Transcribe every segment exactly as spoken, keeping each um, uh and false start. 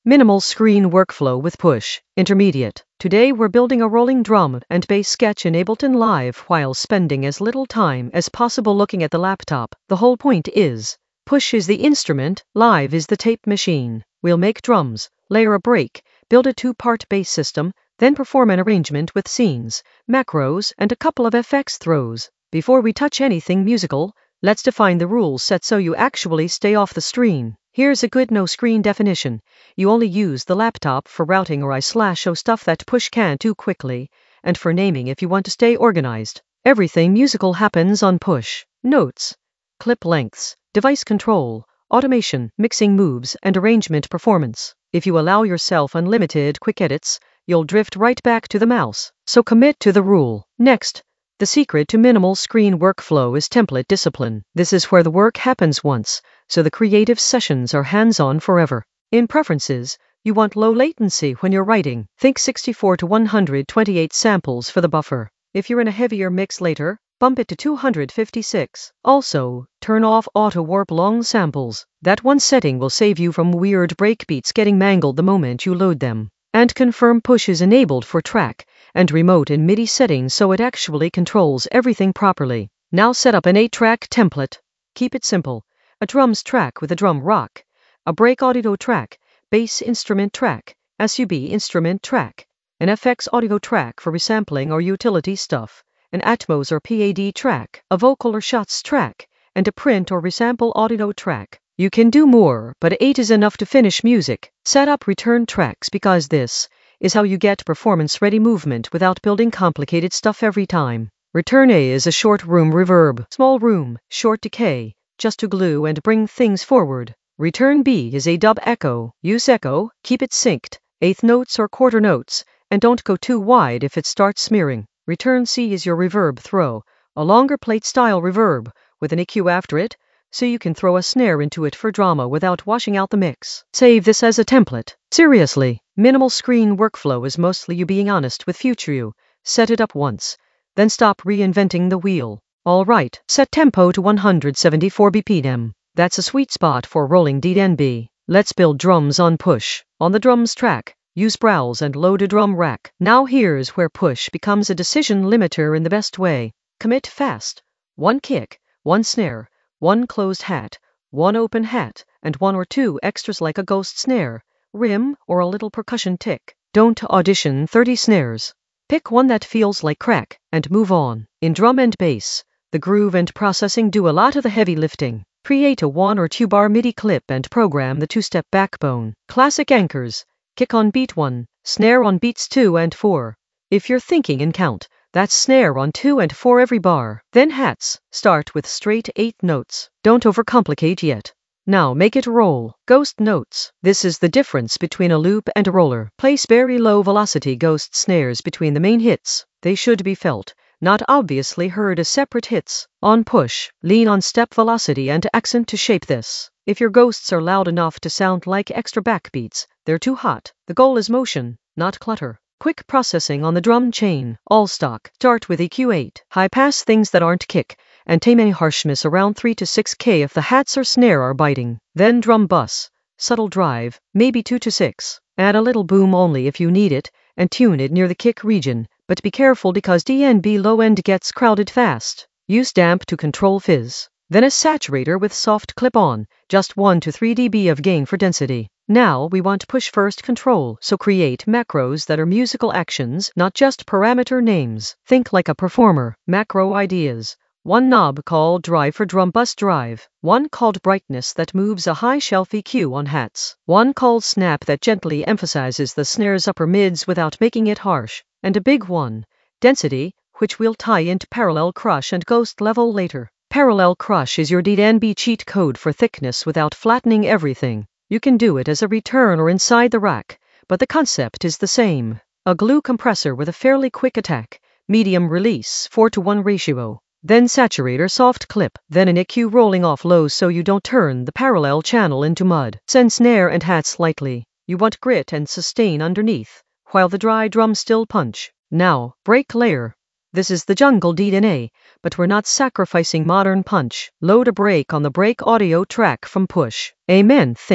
Minimal screen workflow with Push. Intermediate. Today we're building a rolling drum and bass sketch in Ableton Live while spending as little time as possible looking at the laptop. The whole point is, Push is the instrument, Live is the tape machine. We'll make drums, layer a break, build a two-part bass system, then perform an arrangement with scenes, macros, and a couple of F X throws. Before we touch anything musical, let's define the rules set so you actually stay off the screen. Here's a good no-screen definition. You only use the laptop for routing or I slash O stuff that Push can't do quickly, and for naming if you want to stay organized. Everything musical happens on Push. Notes, clip lengths, device control, automation, mixing moves, and arrangement performance. If you allow yourself unlimited quick edits, you'll drift right back to the mouse. So commit to the rule. Next, the secret to minimal screen workflow is template discipline. This is where the work happens once, so the creative sessions are hands-on forever. In preferences, you want low latency when you're writing. Think sixty-four to one hundred twenty-eight samples for the buffer. If you're in a heavier mix later, bump it to two hundred fifty-six. Also, turn off auto-warp long samples. That one setting will save you from weird breakbeats getting mangled the moment you load them. And confirm Push is enabled for track and remote and MIDI settings so it actually controls everything properly. Now set up an eight track template. Keep it simple. A drums track with a drum rock, a break audio track, bass instrument track, sub instrument track, an F X audio track for resampling or utility stuff, an Atmos or P A D track, a vocal or shots track, and a print or resample audio track. You can do more, but eight is enough to finish music. Set up return tracks because this is how you get performance-ready movement without building complicated stuff every time. Return A is a short room reverb, small room, short decay, just to glue and bring things forward. Return B is a dub echo. Use echo, keep it synced, eighth notes or quarter notes, and don't go too wide if it starts smearing. Return C is your reverb throw, a longer plate-style reverb with an E Q after it, so you can throw a snare into it for drama without washing out the mix. Save this as a template. Seriously, minimal screen workflow is mostly you being honest with future you. Set it up once, then stop reinventing the wheel. Alright, set tempo to one hundred seventy-four B P M. That's a sweet spot for rolling D N B. Let's build drums on Push. On the drums track, use browse and load a drum rack. Now here's where Push becomes a decision limiter in the best way. Commit fast. One kick, one snare, one closed hat, one open hat, and one or two extras like a ghost snare, rim, or a little percussion tick. Don't audition thirty snares. Pick one that feels like crack, and move on. In drum and bass, the groove and processing do a lot of the heavy lifting. Create a one or two bar MIDI clip and program the two-step backbone. Classic anchors. Kick on beat one, snare on beats two and four. If you're thinking in count, that's snare on two and four every bar. Then hats. Start with straight eight notes. Don't overcomplicate yet. Now make it roll. Ghost notes. This is the difference between a loop and a roller. Place very low velocity ghost snares between the main hits. They should be felt, not obviously heard as separate hits. On Push, lean on step velocity and accent to shape this. If your ghosts are loud enough to sound like extra backbeats, they're too hot. The goal is motion, not clutter. Quick processing on the drum chain. All stock. Start with E Q eight. High pass things that aren't kick, and tame any harshness around three to six K if the hats or snare are biting. Then drum bus. Subtle drive, maybe two to six. Add a little boom only if you need it, and tune it near the kick region, but be careful because D N B low end gets crowded fast. Use damp to control fizz. Then a saturator with soft clip-on, just one to three decibels of gain for density. Now we want Push first control, so create macros that are musical actions, not just parameter names. Think like a performer. Macro ideas. One knob called drive for drum bus drive. One called brightness that moves a high shelf E Q on hats. One called snap that gently emphasizes the snare's upper mids without making it harsh. And a big one, density, which we'll tie into parallel crush and ghost level later. Parallel crush is your D N B cheat code for thickness without flattening everything. You can do it as a return or inside the rack, but the concept is the same. A glue compressor with a fairly quick attack, medium release, four to one ratio. Then saturator soft clip, then an E Q rolling off low so you don't turn the parallel channel into mud. Send snare and hat slightly. You want grit and sustain underneath, while the dry drums still punch. Now, break layer. This is the jungle D N A, but we're not sacrificing modern punch. Load a break on the break audio track from Push. Amen. Think.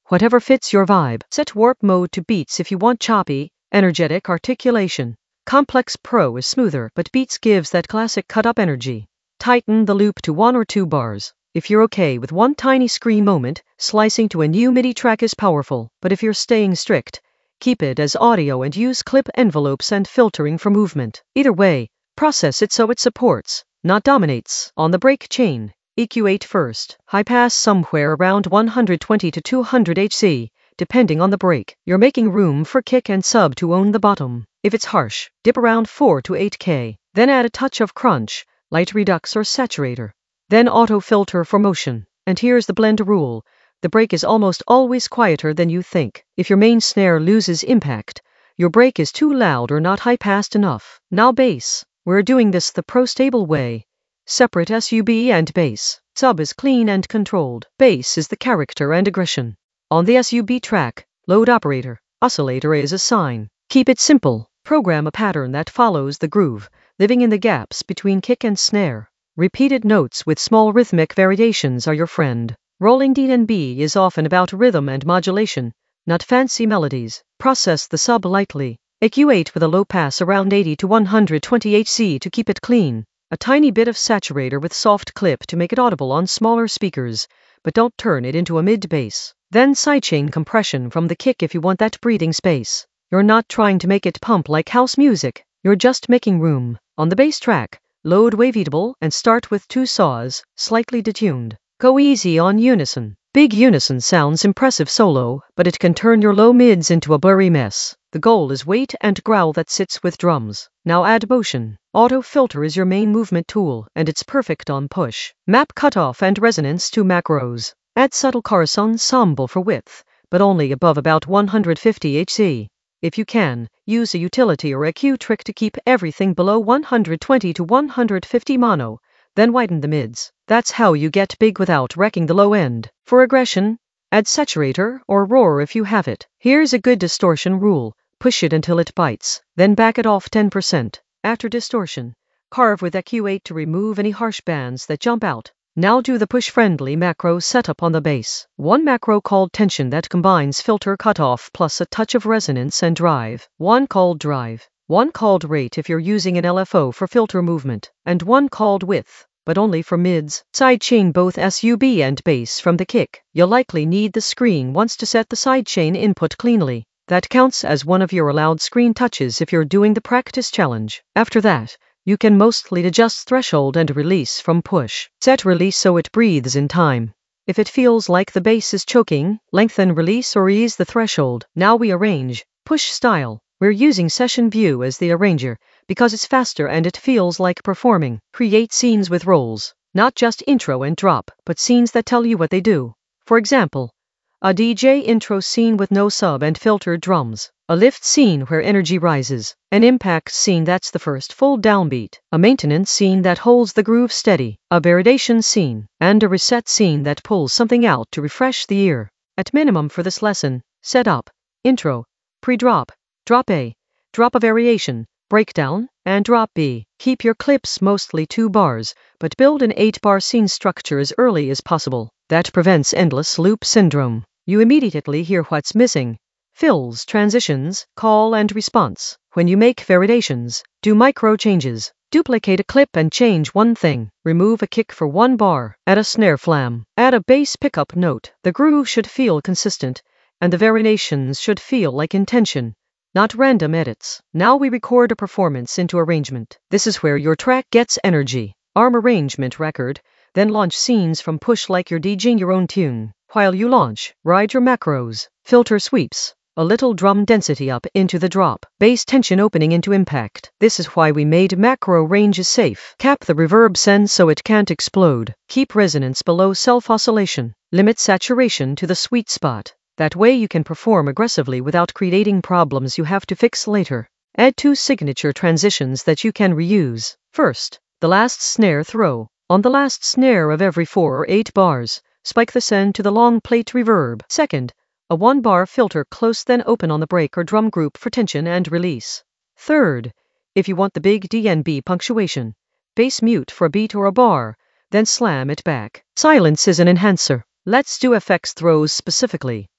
Whatever fits your vibe. Set warp mode to Beats if you want choppy, energetic articulation. Complex Pro is smoother, but Beats gives that classic cut-up energy. Tighten the loop to one or two bars. If you're okay with one tiny scream moment, slicing to a new MIDI track is powerful, but if you're staying strict, keep it as audio and use clip envelopes and filtering for movement. Either way, process it so it supports, not dominates. On the break chain, E Q eight first. High pass somewhere around one hundred twenty to two hundred hertz, depending on the break. You're making room for kick and sub to own the bottom. If it's harsh, dip around four to eight K. Then add a touch of crunch, light redux or saturator. Then auto filter for motion. And here's the blend rule. The break is almost always quieter than you think. If your main snare loses impact, your break is too loud or not high-passed enough. Now bass. We're doing this the pro-stable way. Separate S U B and bass. Sub is clean and controlled. Bass is the character and aggression. On the S U B track, load operator, oscillator is a sign. Keep it simple. Program a pattern that follows the groove, living in the gaps between kick and snare. Repeated notes with small rhythmic variations are your friend. Rolling D and B is often about rhythm and modulation, not fancy melodies. Process the sub lightly. E Q eight with a low pass around eighty to one hundred twenty hertz to keep it clean. A tiny bit of saturator with soft clip to make it audible on smaller speakers, but don't turn it into a mid-bass. Then sidechain compression from the kick if you want that breathing space. You're not trying to make it pump like house music, you're just making room. On the bass track, load waveatable and start with two saws, slightly detuned. Go easy on unison. Big unison sounds impressive solo, but it can turn your low mids into a blurry mess. The goal is weight and growl that sits with drums. Now add motion. Auto filter is your main movement tool, and it's perfect on push. Map cutoff and resonance to macros. Add subtle chorus ensemble for width, but only above about one hundred fifty hertz. If you can, use a utility or E Q trick to keep everything below one hundred twenty to one hundred fifty mono, then widen the mids. That's how you get big without wrecking the low end. For aggression, add saturator or roar if you have it. Here's a good distortion rule. Push it until it bites, then back it off ten percent. After distortion, carve with E Q eight to remove any harsh bands that jump out. Now do the push-friendly macro setup on the bass. One macro called tension that combines filter cutoff plus a touch of resonance and drive. One called drive. One called rate if you're using an L F O for filter movement. And one called width, but only for mids. Sidechain both S U B and bass from the kick. You'll likely need the screen once to set the sidechain input cleanly. That counts as one of your allowed screen touches if you're doing the practice challenge. After that, you can mostly adjust threshold and release from push. Set release so it breathes in time. If it feels like the bass is choking, lengthen release or ease the threshold. Now we arrange. Push style. We're using Session View as the arranger, because it's faster and it feels like performing. Create scenes with rolls. Not just intro and drop, but scenes that tell you what they do. For example, a D J intro scene with no sub and filtered drums. A lift scene where energy rises. An impact scene that's the first full downbeat. A maintenance scene that holds the groove steady. A validation scene. And a reset scene that pulls something out to refresh the ear. At minimum for this lesson, set up, intro, pre-drop, drop A, drop a variation, breakdown, and drop B. Keep your clips mostly two bars, but build an eight-bar scene structure as early as possible. That prevents endless loop syndrome. You immediately hear what's missing. Fills, transitions, call and response. When you make variations, do micro changes. Duplicate a clip and change one thing. Remove a kick for one bar. Add a snare flam. Add a bass pickup note. The groove should feel consistent, and the variations should feel like intention, not random edits. Now we record a performance into arrangement. This is where your track gets energy. Arm arrangement record, then launch scenes from push like you're DJing your own tune. While you launch, ride your macros, filter sweeps, a little drum density up into the drop, bass tension opening into impact. This is why we made macro ranges safe. Cap the reverb send so it can't explode. Keep resonance below self-oscillation. Limit saturation to the sweet spot. That way you can perform aggressively without creating problems you have to fix later. Add two signature transitions that you can reuse. First, the last snare throw. On the last snare of every four or eight bars, spike the send to the long plate reverb. Second, a one-bar filter close then open on the break or drum group for tension and release. Third, if you want the big D and B punctuation, bass mute for a beat or a bar, then slam it back. Silence is an enhancer. Let's do effects throws specifically.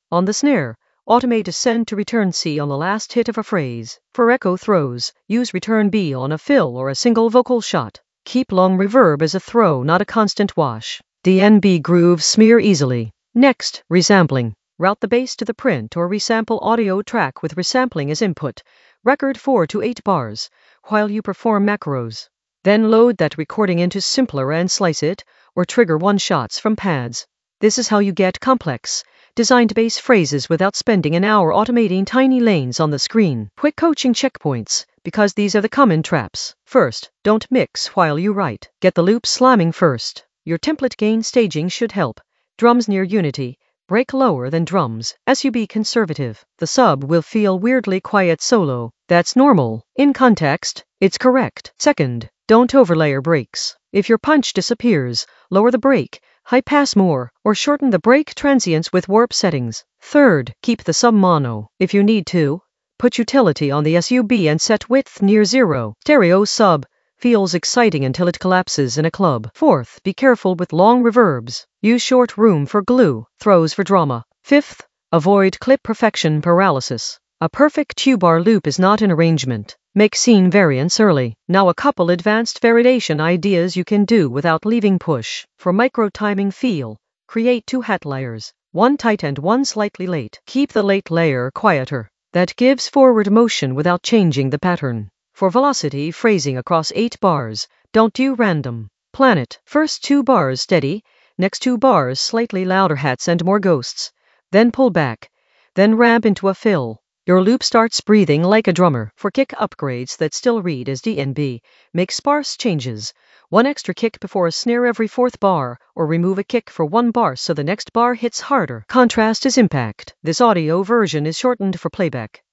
On the snare, automate ascend to return C on the last hit of a phrase. For echo throws, use return B on a fill or a single vocal shot. Keep long reverb as a throw, not a constant wash. D N B grooves smear easily. Next, resampling. Route the bass to the print or resample audio track with resampling as input. Record four to eight bars, while you perform macros. Then load that recording into Simpler and slice it, or trigger one-shots from pads. This is how you get complex, designed bass phrases without spending an hour automating tiny lanes on the screen. Quick coaching checkpoints, because these are the common traps. First, don't mix while you write. Get the loop slamming first. Your template gain staging should help. Drums near unity. Break lower than drums, S U B conservative. The sub will feel weirdly quiet solo. That's normal. In context, it's correct. Second, don't overlayer breaks. If your punch disappears, lower the break, high pass more, or shorten the break transients with warp settings. Third, keep the sub mono. If you need to, put utility on the S U B and set width near zero. Stereo sub feels exciting until it collapses in a club. Fourth, be careful with long reverbs. Use short room for glue, throws for drama. Fifth, avoid clip perfection paralysis. A perfect two-bar loop is not an arrangement. Make scene variants early. Now a couple advanced variation ideas you can do without leaving push. For micro timing feel, create two hat layers, one tight and one slightly late. Keep the late layer quieter. That gives forward motion without changing the pattern. For velocity phrasing across eight bars, don't do random. Plan it. First two bars steady, next two bars slightly louder hats and more ghosts. Then pull back. Then ramp into a fill. Your loop starts breathing like a drummer. For kick upgrades that still read as D N B, make sparse changes. One extra kick before a snare every fourth bar, or remove a kick for one bar so the next bar hits harder. Contrast is impact. This audio version is shortened for playback.